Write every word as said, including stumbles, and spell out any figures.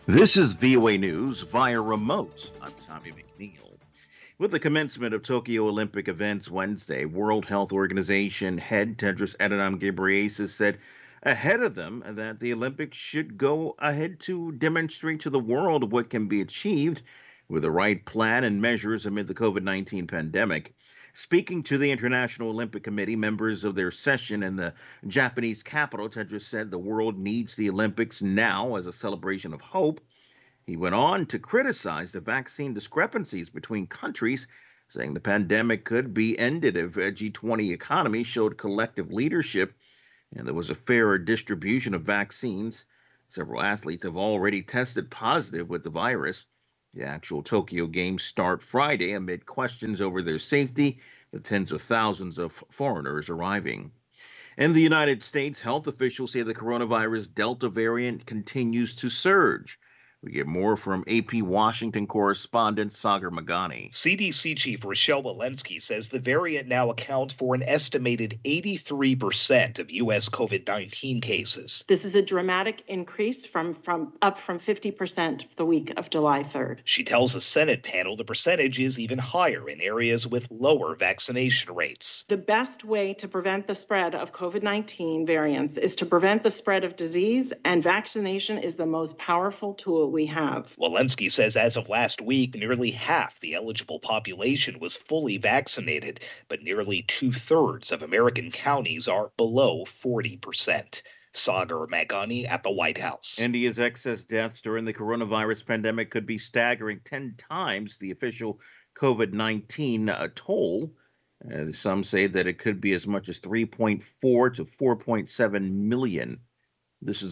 This is V O A News via remote. I'm Tommy McNeil. With the commencement of Tokyo Olympic events Wednesday, World Health Organization head Tedros Adhanom Ghebreyesus said ahead of them that the Olympics should go ahead to demonstrate to the world what can be achieved with the right plan and measures amid the COVID nineteen pandemic. Speaking to the International Olympic Committee, members of their session in the Japanese capital, Tedros said the world needs the Olympics now as a celebration of hope. He went on to criticize the vaccine discrepancies between countries, saying the pandemic could be ended if a G twenty economy showed collective leadership and there was a fairer distribution of vaccines. Several athletes have already tested positive with the virus. The actual Tokyo Games start Friday amid questions over their safety, with tens of thousands of foreigners arriving. In the United States, health officials say the coronavirus Delta variant continues to surge. We get more from A P Washington correspondent Sagar Magani. C D C Chief Rochelle Walensky says the variant now accounts for an estimated eighty-three percent of U S COVID nineteen cases. This is a dramatic increase from, from up from fifty percent the week of July third. She tells the Senate panel the percentage is even higher in areas with lower vaccination rates. The best way to prevent the spread of COVID nineteen variants is to prevent the spread of disease, and vaccination is the most powerful tool we have. Walensky says as of last week, nearly half the eligible population was fully vaccinated, but nearly two-thirds of American counties are below forty percent. Sagar Magani at the White House. India's excess deaths during the coronavirus pandemic could be staggering ten times the official COVID nineteen uh, toll. Uh, some say that it could be as much as three point four to four point seven million. This is